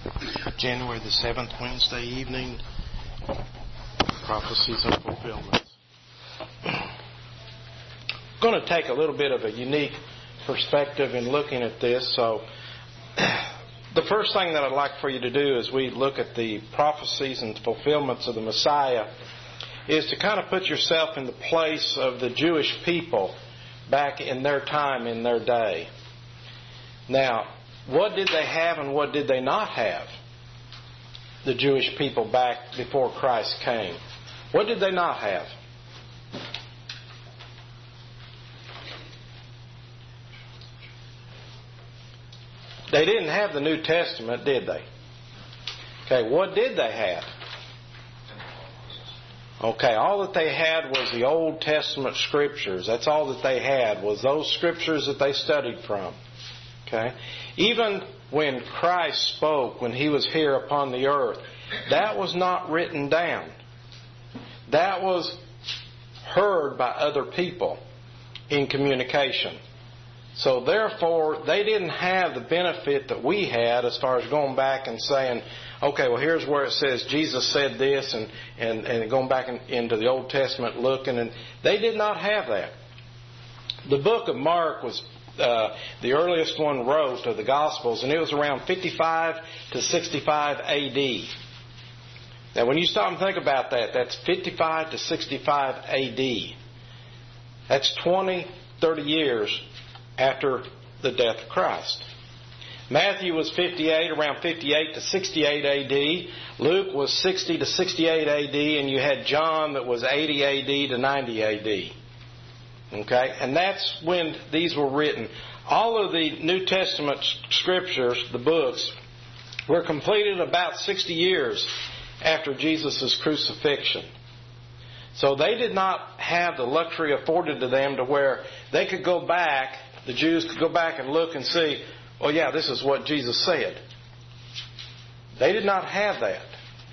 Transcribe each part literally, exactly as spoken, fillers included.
January the seventh, Wednesday evening, Prophecies and Fulfillments. I'm going to take a little bit of a unique perspective in looking at this. So the first thing that I'd like for you to do as we look at the prophecies and fulfillments of the Messiah is to kind of put yourself in the place of the Jewish people back in their time, in their day. Now, what did they have and what did they not have? The Jewish people back before Christ came. What did they not have? They didn't have the New Testament, did they? Okay, what did they have? Okay, all that they had was the Old Testament scriptures. That's all that they had, was those scriptures that they studied from. Okay? Even when Christ spoke, when He was here upon the earth, that was not written down. That was heard by other people in communication. So therefore, they didn't have the benefit that we had as far as going back and saying, okay, well, here's where it says Jesus said this, and, and, and going back in, into the Old Testament looking. And they did not have that. The book of Mark was uh, the earliest one wrote of the Gospels, and it was around fifty-five to sixty-five A D. Now, when you stop and think about that, that's fifty-five to sixty-five A D. That's twenty, thirty years after the death of Christ. Matthew was fifty-eight, around fifty-eight to sixty-eight A D. Luke was sixty to sixty-eight A D, and you had John that was eighty A D to ninety A D. Okay? And that's when these were written. All of the New Testament scriptures, the books, were completed about sixty years after Jesus' crucifixion. So they did not have the luxury afforded to them to where they could go back, the Jews could go back and look and see, oh yeah, this is what Jesus said. They did not have that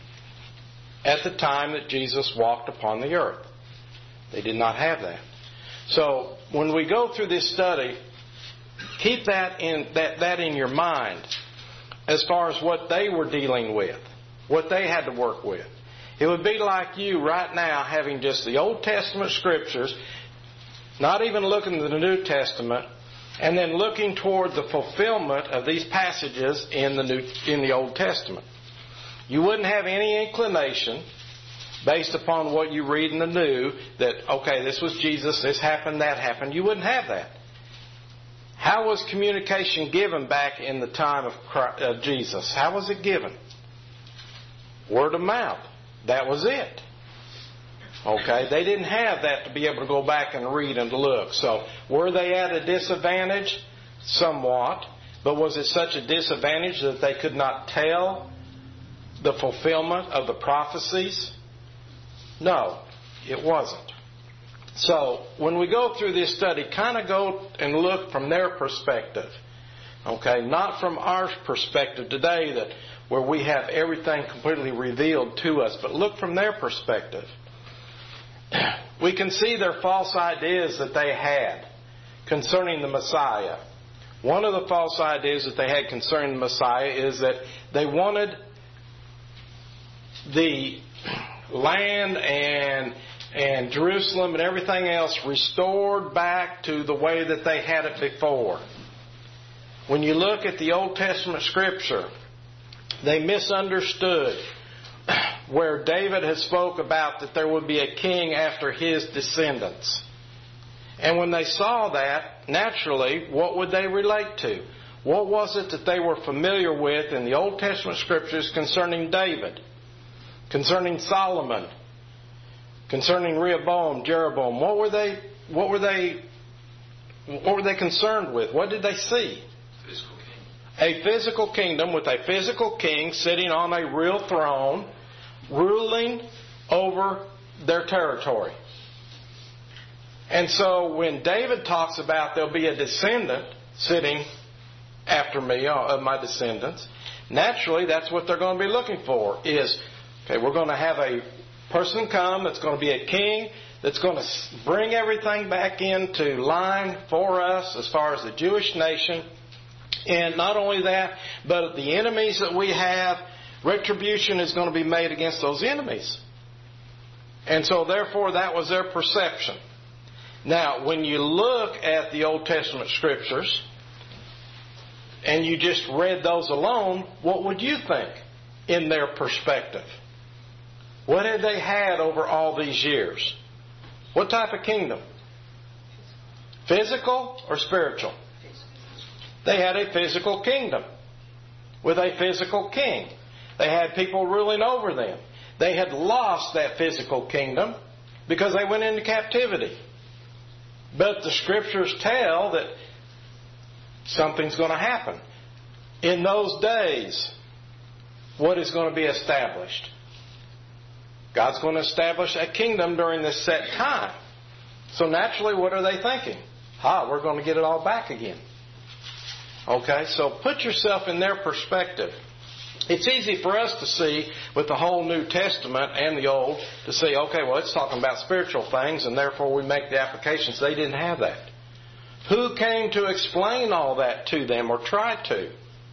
at the time that Jesus walked upon the earth. They did not have that. So when we go through this study, keep that in that, that in your mind as far as what they were dealing with, what they had to work with. It would be like you right now having just the Old Testament scriptures, not even looking at the New Testament, and then looking toward the fulfillment of these passages in the New, in the Old Testament. You wouldn't have any inclination, based upon what you read in the New, that, okay, this was Jesus, this happened, that happened. You wouldn't have that. How was communication given back in the time of Christ, of Jesus? How was it given? Word of mouth. That was it. Okay, they didn't have that to be able to go back and read and look. So were they at a disadvantage? Somewhat. But was it such a disadvantage that they could not tell the fulfillment of the prophecies? No, it wasn't. So when we go through this study, kind of go and look from their perspective. Okay, not from our perspective today that where we have everything completely revealed to us, but look from their perspective. We can see their false ideas that they had concerning the Messiah. One of the false ideas that they had concerning the Messiah is that they wanted the land and and Jerusalem and everything else restored back to the way that they had it before. When you look at the Old Testament scripture, they misunderstood where David had spoke about that there would be a king after his descendants. And when they saw that, naturally, what would they relate to? What was it that they were familiar with in the Old Testament scriptures concerning David, concerning Solomon, concerning Rehoboam, Jeroboam? What were they? What were they? What were they concerned with? What did they see? Physical kingdom. A physical kingdom with a physical king sitting on a real throne, ruling over their territory. And so when David talks about there'll be a descendant sitting after me, of my descendants, naturally that's what they're going to be looking for is, okay, we're going to have a person come that's going to be a king that's going to bring everything back into line for us as far as the Jewish nation And not only that, but the enemies that we have, retribution is going to be made against those enemies. And so therefore that was their perception. Now, when you look at the Old Testament Scriptures, and you just read those alone, what would you think in their perspective? What had they had over all these years? What type of kingdom? Physical or spiritual? They had a physical kingdom with a physical king. They had people ruling over them. They had lost that physical kingdom because they went into captivity. But the Scriptures tell that something's going to happen. In those days, what is going to be established? God's going to establish a kingdom during this set time. So naturally, what are they thinking? Ah, we're going to get it all back again. Okay, so put yourself in their perspective. It's easy for us to see with the whole New Testament and the Old to see, okay, well, it's talking about spiritual things, and therefore we make the applications. They didn't have that. Who came to explain all that to them or tried to?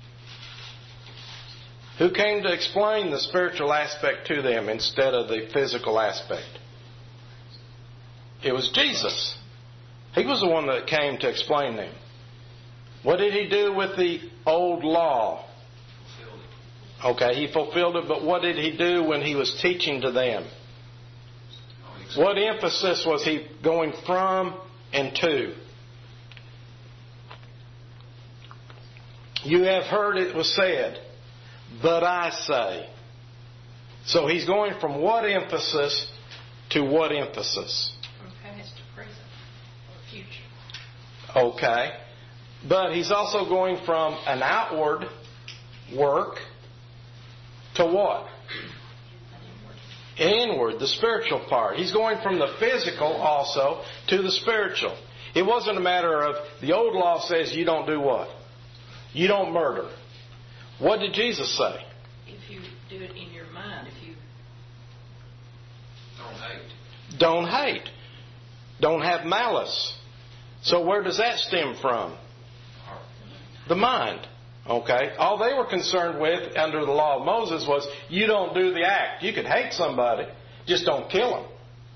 Who came to explain the spiritual aspect to them instead of the physical aspect? It was Jesus. He was the one that came to explain them. What did He do with the old law? Okay, He fulfilled it, but what did He do when He was teaching to them? What emphasis was He going from and to? You have heard it was said, but I say. So He's going from what emphasis to what emphasis? From past to present or future. Okay. But He's also going from an outward work to what? Inward, the spiritual part. He's going from the physical also to the spiritual. It wasn't a matter of the old law says you don't do what? You don't murder. What did Jesus say? If you do it in your mind, if you don't hate. Don't hate. Don't have malice. So where does that stem from? The mind. Okay? All they were concerned with under the law of Moses was you don't do the act. You could hate somebody, just don't kill them.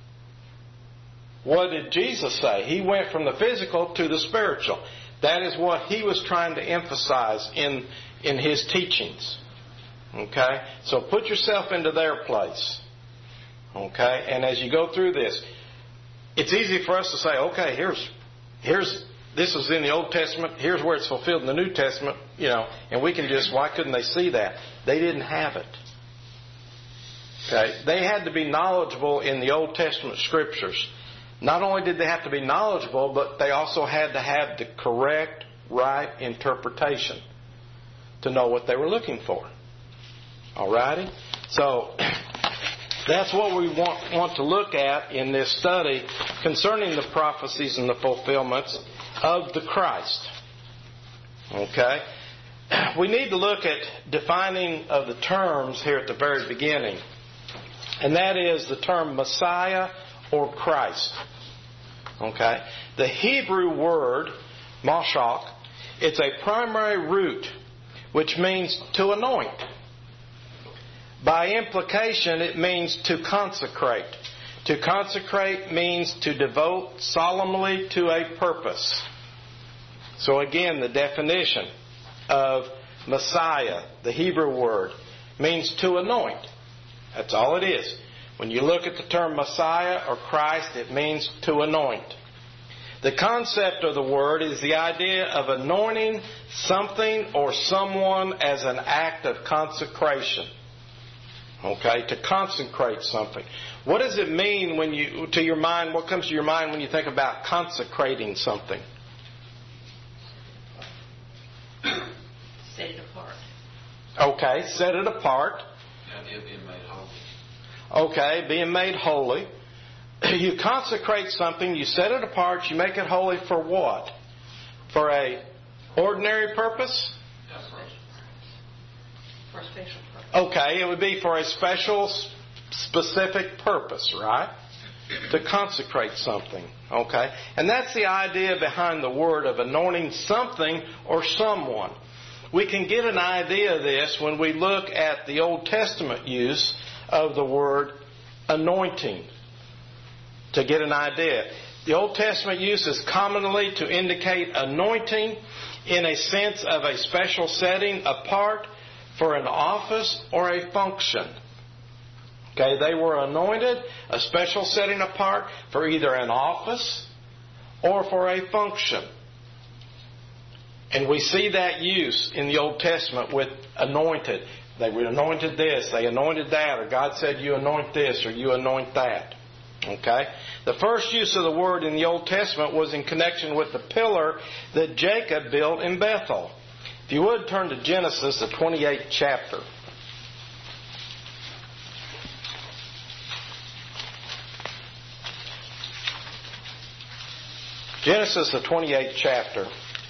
What did Jesus say? He went from the physical to the spiritual. That is what He was trying to emphasize in, in His teachings. Okay? So put yourself into their place. Okay? And as you go through this, it's easy for us to say, okay, here's here's this is in the Old Testament, here's where it's fulfilled in the New Testament, you know, and we can just, why couldn't they see that? They didn't have it. Okay? They had to be knowledgeable in the Old Testament Scriptures. Not only did they have to be knowledgeable, but they also had to have the correct, right interpretation to know what they were looking for. Alrighty? So, that's what we want, want to look at in this study concerning the prophecies and the fulfillments of the Christ. Okay? We need to look at defining of the terms here at the very beginning. And that is the term Messiah or Christ. Okay? The Hebrew word, Mashiach, it's a primary root which means to anoint. By implication, it means to consecrate. To consecrate means to devote solemnly to a purpose. So again, the definition of Messiah, the Hebrew word, means to anoint. That's all it is. When you look at the term Messiah or Christ, it means to anoint. The concept of the word is the idea of anointing something or someone as an act of consecration. Okay, to consecrate something. What does it mean when you, to your mind, what comes to your mind when you think about consecrating something? set it apart. Okay, set it apart. The idea of being made holy. Okay, being made holy. You consecrate something, you set it apart, you make it holy for what? For a ordinary purpose? For a special purpose. Okay, it would be for a special, specific purpose, right? to consecrate something. Okay? And that's the idea behind the word of anointing something or someone. We can get an idea of this when we look at the Old Testament use of the word anointing. To get an idea. The Old Testament use is commonly to indicate anointing in a sense of a special setting apart for an office or a function. Okay, they were anointed, a special setting apart for either an office or for a function. And we see that use in the Old Testament with anointed. They were anointed this, they anointed that, or God said you anoint this or you anoint that. Okay? The first use of the word in the Old Testament was in connection with the pillar that Jacob built in Bethel. If you would, turn to Genesis, the twenty-eighth chapter. Genesis, the twenty-eighth chapter,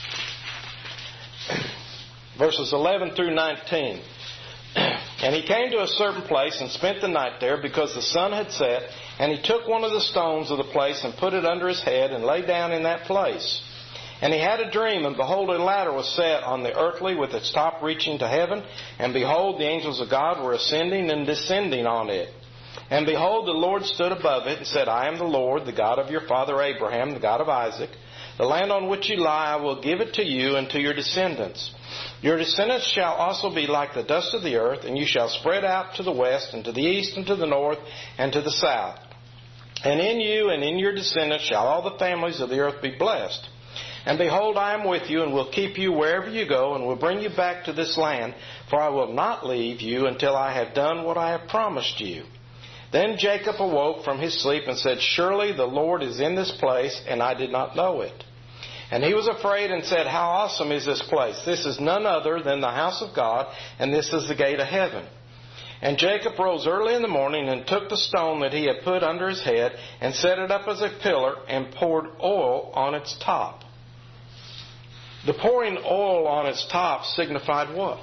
verses eleven through nineteen. And he came to a certain place and spent the night there because the sun had set. And he took one of the stones of the place and put it under his head and lay down in that place. And he had a dream, and behold, a ladder was set on the earthly with its top reaching to heaven. And behold, the angels of God were ascending and descending on it. And behold, the Lord stood above it and said, I am the Lord, the God of your father Abraham, the God of Isaac. The land on which you lie, I will give it to you and to your descendants. Your descendants shall also be like the dust of the earth, and you shall spread out to the west and to the east and to the north and to the south. And in you and in your descendants shall all the families of the earth be blessed. And behold, I am with you and will keep you wherever you go and will bring you back to this land, for I will not leave you until I have done what I have promised you. Then Jacob awoke from his sleep and said, Surely the Lord is in this place, and I did not know it. And he was afraid and said, How awesome is this place! This is none other than the house of God, and this is the gate of heaven. And Jacob rose early in the morning and took the stone that he had put under his head and set it up as a pillar and poured oil on its top. The pouring oil on its top signified what?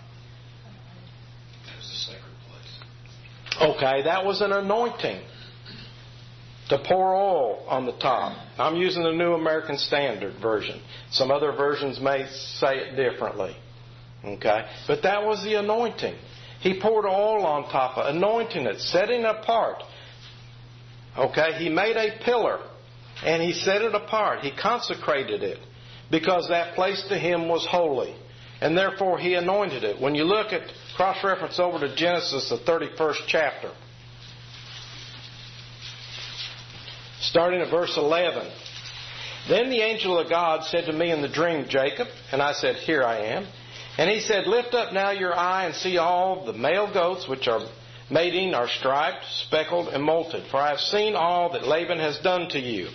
It was a sacred place. Okay, that was an anointing. To pour oil on the top. I'm using the New American Standard Version. Some other versions may say it differently. Okay? But that was the anointing. He poured oil on top of it, anointing it, setting it apart. Okay? He made a pillar and he set it apart. He consecrated it because that place to him was holy. And therefore he anointed it. When you look at, cross-reference over to Genesis, the thirty-first chapter. Starting at verse eleven. Then the angel of God said to me in the dream, Jacob, and I said, Here I am. And he said, Lift up now your eye and see all the male goats which are mating are striped, speckled, and molted. For I have seen all that Laban has done to you.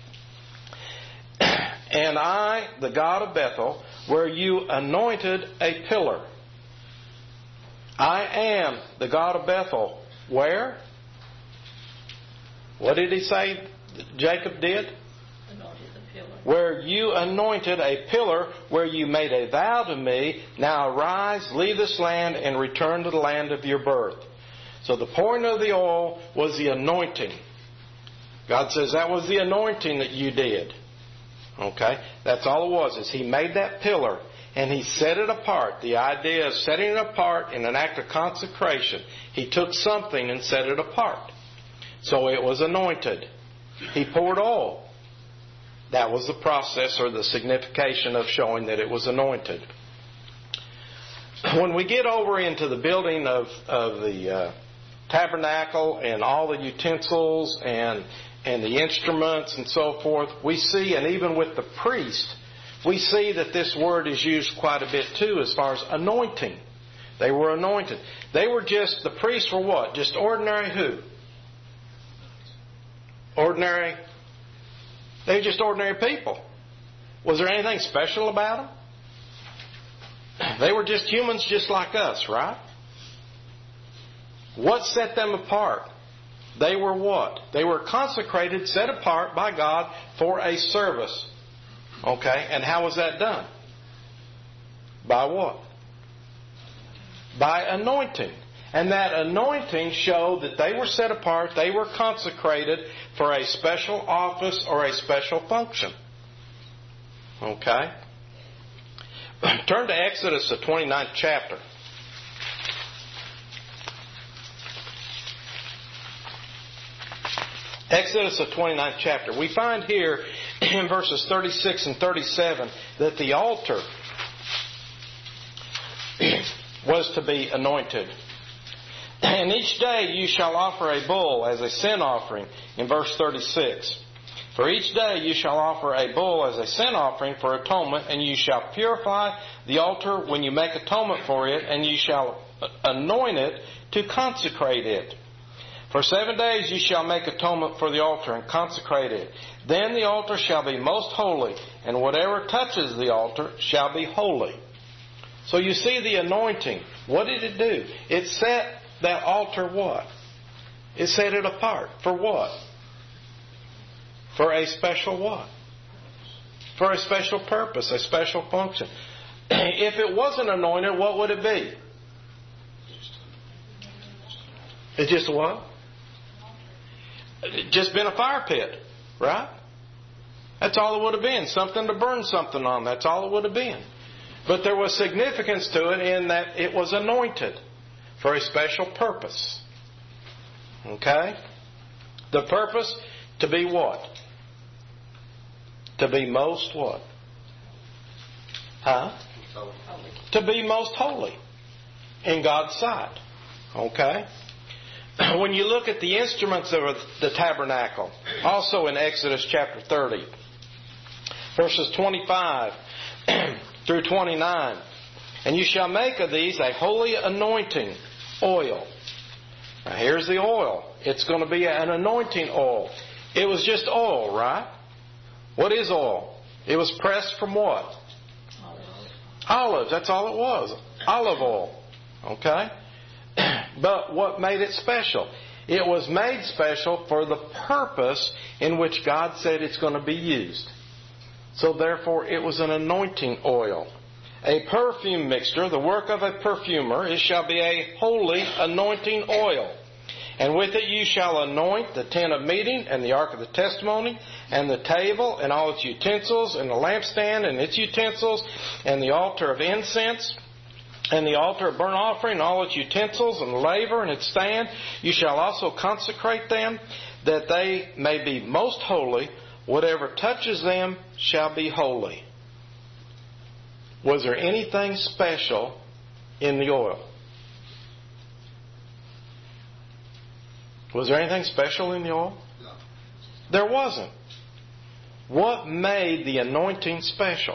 And I, the God of Bethel, where you anointed a pillar. I am the God of Bethel. Where? What did he say Jacob did? Anointed the pillar. Where you anointed a pillar, where you made a vow to me. Now arise, leave this land, and return to the land of your birth. So the pouring of the oil was the anointing. God says that was the anointing that you did. Okay? That's all it was, is he made that pillar and he set it apart. The idea of setting it apart in an act of consecration. He took something and set it apart. So it was anointed. He poured oil. That was the process or the signification of showing that it was anointed. When we get over into the building of, of the uh, tabernacle and all the utensils and, and the instruments and so forth, we see, and even with the priest, we see that this word is used quite a bit too as far as anointing. They were anointed. They were just, the priests were what? Just ordinary who? Ordinary. They were just ordinary people. Was there anything special about them? They were just humans just like us, right? What set them apart? They were what? They were consecrated, set apart by God for a service. Okay, and how was that done? By what? By anointing. And that anointing showed that they were set apart, they were consecrated for a special office or a special function. Okay? Turn to Exodus, the twenty-ninth chapter. Exodus, the twenty-ninth chapter. We find here in verses thirty-six and thirty-seven that the altar was to be anointed. And each day you shall offer a bull as a sin offering, in verse thirty-six. For each day you shall offer a bull as a sin offering for atonement, and you shall purify the altar when you make atonement for it, and you shall anoint it to consecrate it. For seven days you shall make atonement for the altar and consecrate it. Then the altar shall be most holy, and whatever touches the altar shall be holy. So you see the anointing. What did it do? It set that altar what? It set it apart. For what? For a special what? For a special purpose, a special function. If it wasn't anointed, what would it be? It's just what? It's just been a fire pit, right? That's all it would have been. Something to burn something on. That's all it would have been. But there was significance to it in that it was anointed for a special purpose. Okay? The purpose to be what? To be most what? Huh? Holy. To be most holy in God's sight. Okay? When you look at the instruments of the tabernacle, also in Exodus chapter thirty, verses twenty-five through twenty-nine, and you shall make of these a holy anointing oil. Now here's the oil. It's going to be an anointing oil. It was just oil, right? What is oil? It was pressed from what? Olives. Olives. That's all it was. Olive oil. Okay? But what made it special? It was made special for the purpose in which God said it's going to be used. So therefore it was an anointing oil. A perfume mixture, the work of a perfumer, it shall be a holy anointing oil. And with it you shall anoint the tent of meeting and the ark of the testimony and the table and all its utensils and the lampstand and its utensils and the altar of incense and the altar of burnt offering and all its utensils and the laver and its stand. You shall also consecrate them that they may be most holy. Whatever touches them shall be holy. Was there anything special in the oil? Was there anything special in the oil? No. There wasn't. What made the anointing special?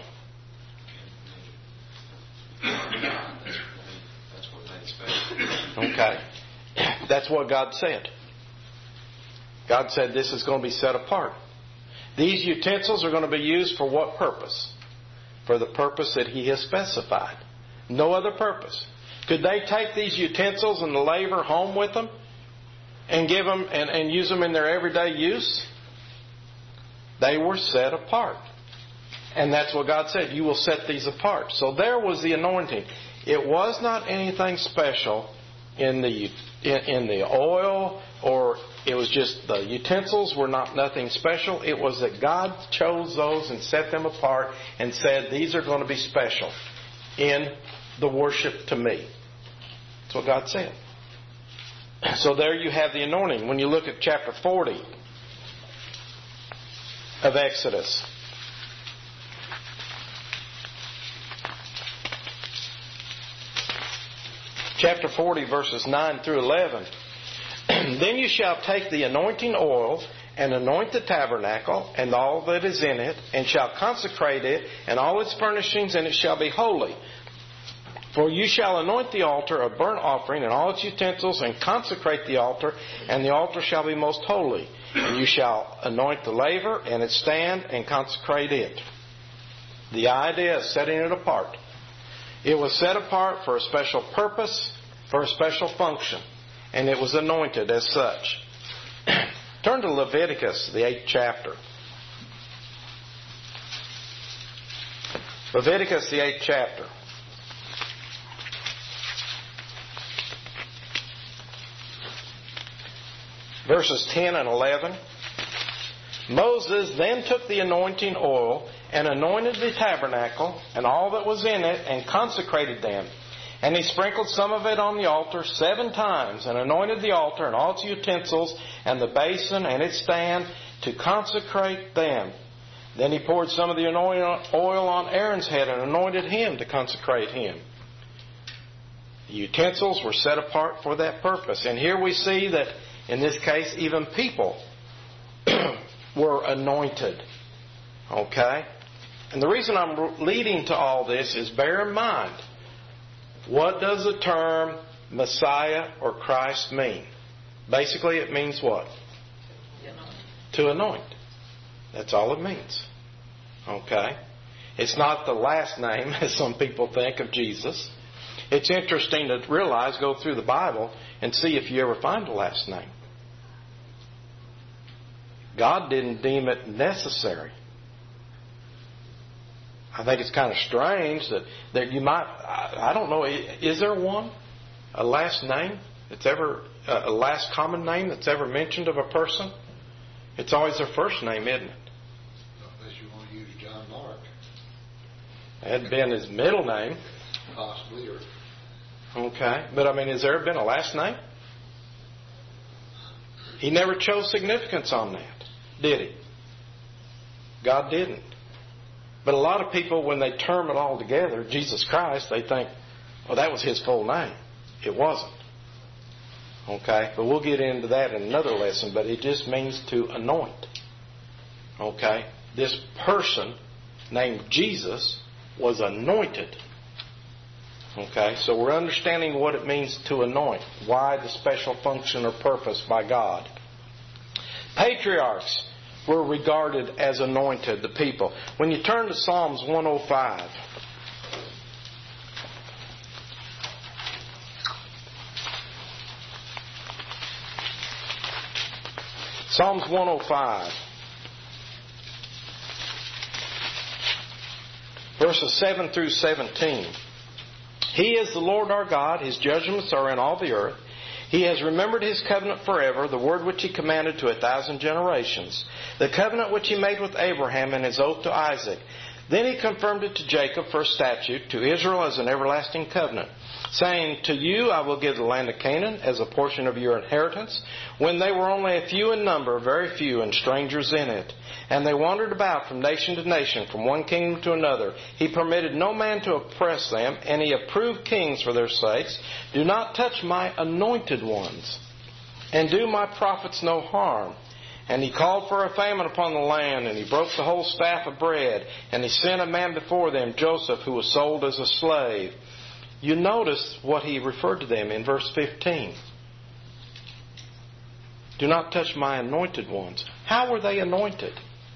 That's what made it special. Okay. That's what God said. God said this is going to be set apart. These utensils are going to be used for what purpose? For the purpose that He has specified. No other purpose. Could they take these utensils and the laver home with them and give them and, and use them in their everyday use? They were set apart. And that's what God said. You will set these apart. So there was the anointing. It was not anything special in the in, in the oil, or it was just the utensils were not nothing special. It was that God chose those and set them apart and said, these are going to be special in the worship to me. That's what God said. So there you have the anointing. When you look at chapter forty of Exodus, chapter forty, verses nine through eleven. Then you shall take the anointing oil and anoint the tabernacle and all that is in it, and shall consecrate it and all its furnishings, and it shall be holy. For you shall anoint the altar of burnt offering and all its utensils, and consecrate the altar, and the altar shall be most holy. And you shall anoint the laver and its stand, and consecrate it. The idea is setting it apart. It was set apart for a special purpose, for a special function, and it was anointed as such. Turn to Leviticus, the eighth chapter. Leviticus, the eighth chapter. verses ten and eleven. Moses then took the anointing oil and anointed the tabernacle and all that was in it and consecrated them. And he sprinkled some of it on the altar seven times and anointed the altar and all its utensils and the basin and its stand to consecrate them. Then he poured some of the oil on Aaron's head and anointed him to consecrate him. The utensils were set apart for that purpose. And here we see that in this case even people were anointed. Okay? And the reason I'm leading to all this is bear in mind, what does the term Messiah or Christ mean? Basically it means what? To anoint. That's all it means. Okay? It's not the last name, as some people think, of Jesus. It's interesting to realize, go through the Bible and see if you ever find the last name. God didn't deem it necessary. I think it's kind of strange that, that you might, I, I don't know, is there one? A last name that's ever, a last common name that's ever mentioned of a person? It's always their first name, isn't it? Unless you want to use John Mark. That had been his middle name. Possibly. Or... Okay. But I mean, has there been a last name? He never chose significance on that, did he? God didn't. But a lot of people, when they term it all together, Jesus Christ, they think, well, that was his full name. It wasn't. Okay? But we'll get into that in another lesson. But it just means to anoint. Okay? This person named Jesus was anointed. Okay? So we're understanding what it means to anoint. Why the special function or purpose by God. Patriarchs were regarded as anointed, the people. When you turn to Psalms one oh five. Psalms one oh five. Verses seven through seventeen. He is the Lord our God. His judgments are in all the earth. He has remembered His covenant forever, the word which He commanded to a thousand generations, the covenant which He made with Abraham and His oath to Isaac. Then He confirmed it to Jacob for a statute, to Israel as an everlasting covenant, saying, to you I will give the land of Canaan as a portion of your inheritance, when they were only a few in number, very few, and strangers in it. And they wandered about from nation to nation, from one kingdom to another. He permitted no man to oppress them, and He approved kings for their sakes. Do not touch my anointed ones, and do my prophets no harm. And He called for a famine upon the land, and He broke the whole staff of bread, and He sent a man before them, Joseph, who was sold as a slave. You notice what He referred to them in verse fifteen. Do not touch my anointed ones. How were they anointed?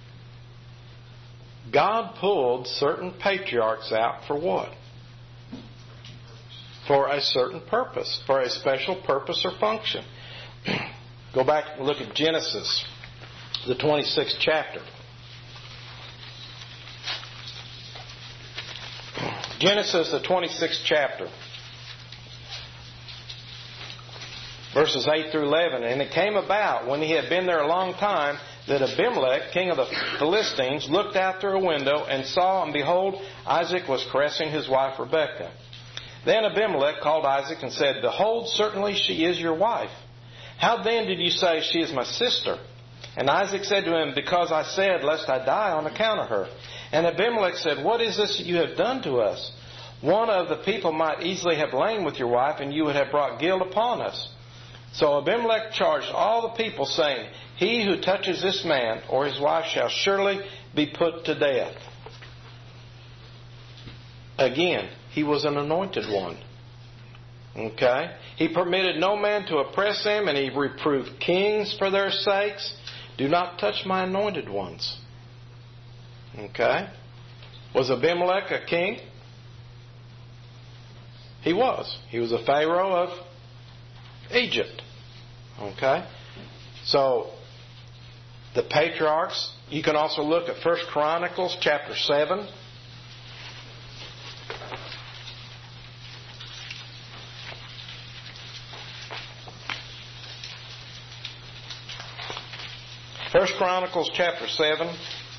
God pulled certain patriarchs out for what? For a certain purpose, for a special purpose or function. Go back and look at Genesis, the twenty-sixth chapter. Genesis, the twenty-sixth chapter. Verses eight through eleven. And it came about, when he had been there a long time, that Abimelech, king of the Philistines, looked out through a window and saw, and behold, Isaac was caressing his wife Rebekah. Then Abimelech called Isaac and said, behold, certainly she is your wife. How then did you say, she is my sister? And Isaac said to him, because I said, lest I die on account of her. And Abimelech said, what is this that you have done to us? One of the people might easily have lain with your wife, and you would have brought guilt upon us. So Abimelech charged all the people, saying, he who touches this man or his wife shall surely be put to death. Again, he was an anointed one. Okay? He permitted no man to oppress them, and he reproved kings for their sakes. Do not touch my anointed ones. Okay? Was Abimelech a king? He was. He was a pharaoh of Egypt. Okay? So, the patriarchs, you can also look at First Chronicles chapter seven. First Chronicles chapter seven.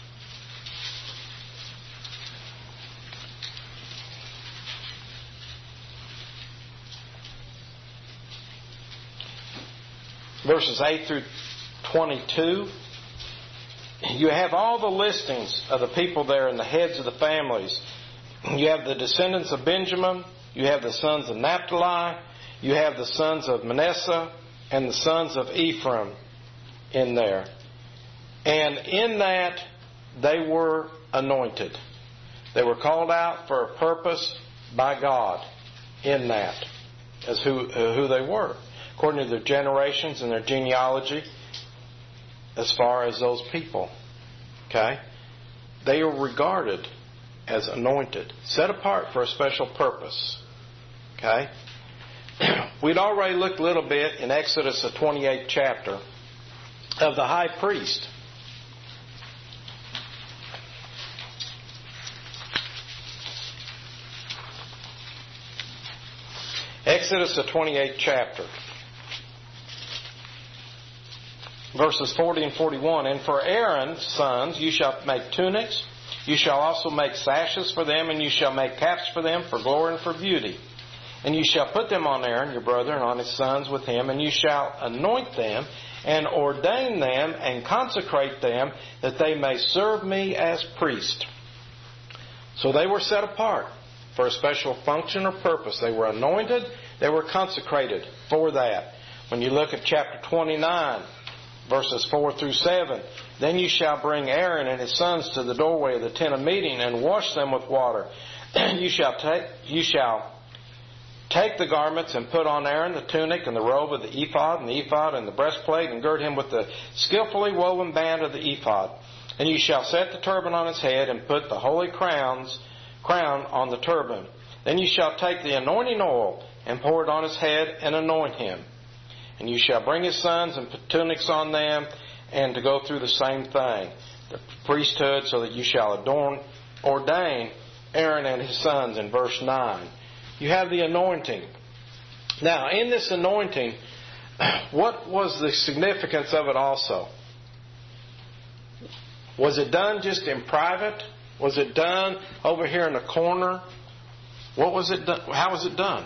Verses eight through twenty-two. You have all the listings of the people there and the heads of the families. You have the descendants of Benjamin. You have the sons of Naphtali. You have the sons of Manasseh and the sons of Ephraim in there. And in that, they were anointed. They were called out for a purpose by God in that, as who, uh, who they were, according to their generations and their genealogy, as far as those people. Okay? They are regarded as anointed, set apart for a special purpose. Okay? We'd already looked a little bit in Exodus, the twenty-eighth chapter, of the high priest. Exodus, the twenty-eighth chapter. Verses forty and forty-one. And for Aaron's sons you shall make tunics. You shall also make sashes for them, and you shall make caps for them for glory and for beauty. And you shall put them on Aaron, your brother, and on his sons with him, and you shall anoint them, and ordain them, and consecrate them, that they may serve me as priests. So they were set apart for a special function or purpose. They were anointed, they were consecrated for that. When you look at chapter twenty-nine, verses four through seven, then you shall bring Aaron and his sons to the doorway of the tent of meeting, and wash them with water. you shall take, you shall take the garments and put on Aaron the tunic and the robe of the ephod and the ephod and the breastplate, and gird him with the skillfully woven band of the ephod. And you shall set the turban on his head, and put the holy crowns crown on the turban. Then you shall take the anointing oil and pour it on his head and anoint him. And you shall bring his sons and put tunics on them, and to go through the same thing, the priesthood, so that you shall adorn, ordain Aaron and his sons in verse nine. You have the anointing. Now, in this anointing, what was the significance of it also? Was it done just in private? Was it done over here in the corner? What was it done? How was it done?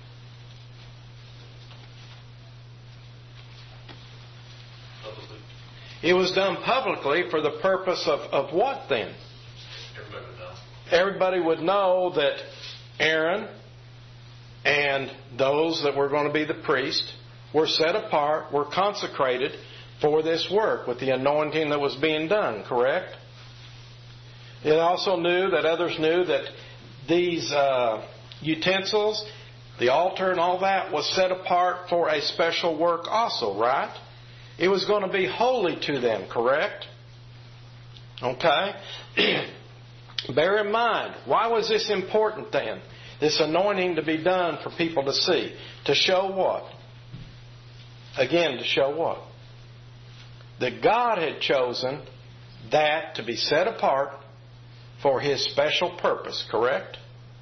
Publicly. It was done publicly for the purpose of, of what then? Everybody would know. Everybody would know that Aaron and those that were going to be the priest were set apart, were consecrated for this work with the anointing that was being done, correct? It also knew that others knew that these uh, utensils, the altar and all that, was set apart for a special work also, right? It was going to be holy to them, correct? Okay? Bear in mind, why was this important then? This anointing to be done for people to see. To show what? Again, to show what? That God had chosen that to be set apart for His special purpose, correct?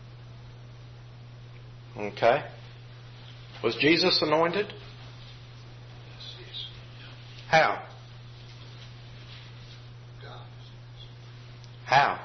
Okay. Was Jesus anointed? How? How?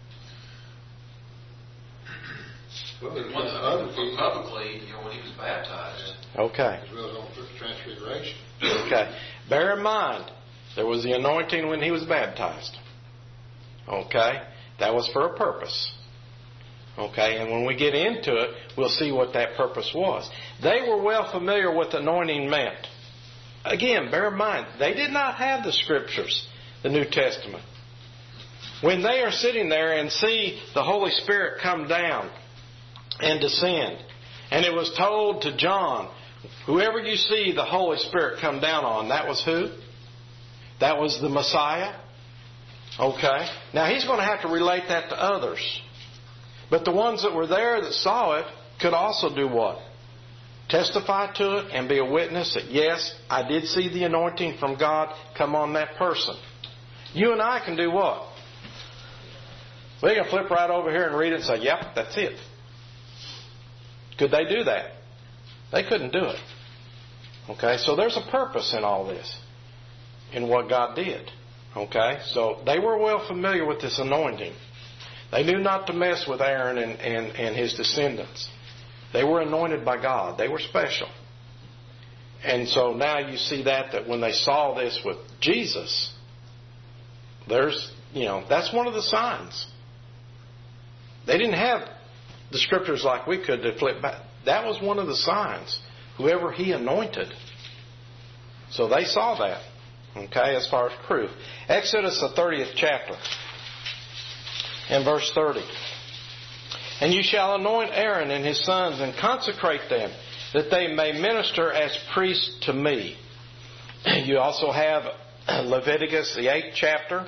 Well, there's One other thing, people publicly, you know, when he was baptized. Okay. as well as on Transfiguration. Okay. Bear in mind, there was the anointing when He was baptized. Okay. That was for a purpose. Okay. And when we get into it, we'll see what that purpose was. They were well familiar with anointing meant. Again, bear in mind, they did not have the Scriptures, the New Testament. When they are sitting there and see the Holy Spirit come down and descend, and it was told to John, whoever you see the Holy Spirit come down on, that was who? That was the Messiah. Okay. Now He's going to have to relate that to others. But the ones that were there that saw it could also do what? Testify to it and be a witness that, yes, I did see the anointing from God come on that person. You and I can do what? We can flip right over here and read it and say, yep, that's it. Could they do that? They couldn't do it. Okay, so there's a purpose in all this. in what God did. Okay? So they were well familiar with this anointing. They knew not to mess with Aaron and, and, and his descendants. They were anointed by God. They were special. And so now you see that, that when they saw this with Jesus, there's, you know, that's one of the signs. They didn't have the scriptures like we could to flip back. That was one of the signs. Whoever he anointed. So they saw that. Okay, as far as proof. Exodus, the thirtieth chapter. In verse thirty. And you shall anoint Aaron and his sons and consecrate them, that they may minister as priests to me. You also have Leviticus, the eighth chapter.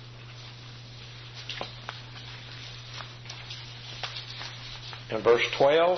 In verse twelve.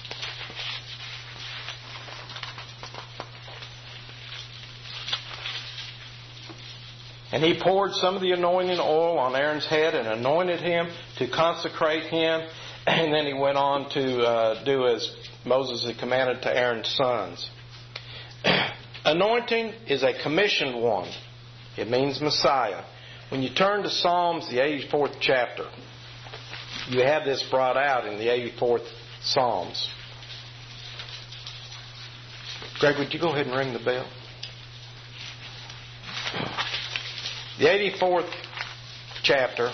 And he poured some of the anointing oil on Aaron's head and anointed him to consecrate him. And then he went on to uh, do as Moses had commanded to Aaron's sons. Anointing is a commissioned one. It means Messiah. When you turn to Psalms, the eighty-fourth chapter, you have this brought out in the eighty-fourth Psalms. Greg, would you go ahead and ring the bell? The eighty-fourth chapter,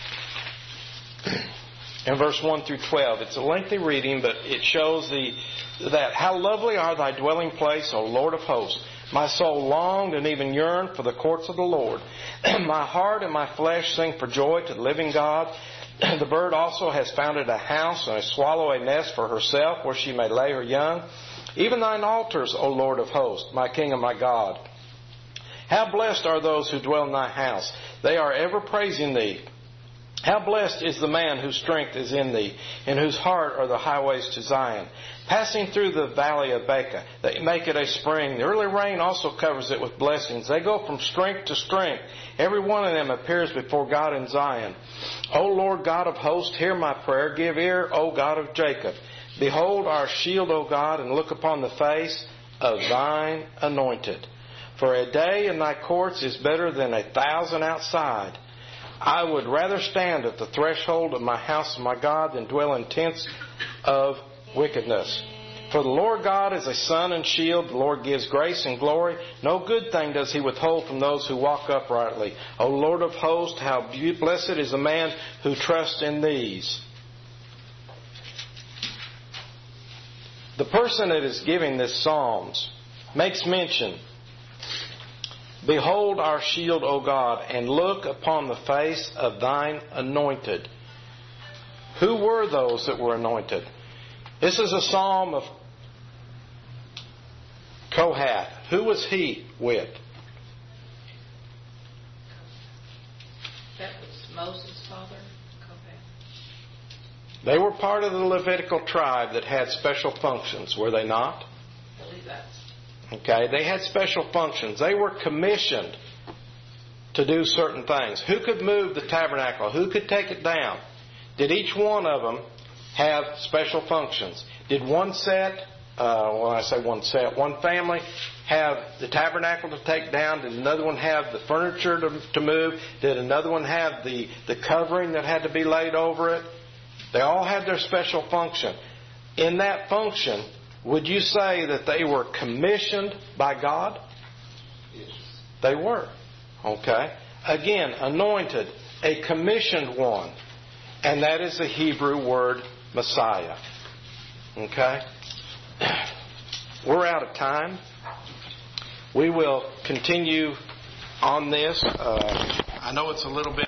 in verse one through twelve. It's a lengthy reading, but it shows the that how lovely are thy dwelling place, O Lord of hosts. My soul longed and even yearned for the courts of the Lord. My heart and my flesh sing for joy to the living God. The bird also has founded a house, and a swallow a nest for herself, where she may lay her young. Even thine altars, O Lord of hosts, my King and my God. How blessed are those who dwell in thy house. They are ever praising thee. How blessed is the man whose strength is in thee, in whose heart are the highways to Zion. Passing through the valley of Baca, they make it a spring. The early rain also covers it with blessings. They go from strength to strength. Every one of them appears before God in Zion. O Lord God of hosts, hear my prayer. Give ear, O God of Jacob. Behold our shield, O God, and look upon the face of thine anointed. For a day in thy courts is better than a thousand outside. I would rather stand at the threshold of my house of my God than dwell in tents of wickedness. For the Lord God is a sun and shield. The Lord gives grace and glory. No good thing does he withhold from those who walk uprightly. O Lord of hosts, how blessed is the man who trusts in these. The person that is giving this Psalms makes mention, behold our shield, O God, and look upon the face of thine anointed. Who were those that were anointed? This is a psalm of Kohath. Who was he with? That was Moses' father, Kohath. They were part of the Levitical tribe that had special functions, were they not? The Levites. Okay, they had special functions. They were commissioned to do certain things. Who could move the tabernacle? Who could take it down? Did each one of them have special functions? Did one set, uh, well I say one set, one family have the tabernacle to take down? Did another one have the furniture to, to move? Did another one have the, the covering that had to be laid over it? They all had their special function. In that function, would you say that they were commissioned by God? Yes. They were. Okay. Again, anointed, a commissioned one. And that is the Hebrew word Messiah. Okay. We're out of time. We will continue on this. Uh, I know it's a little bit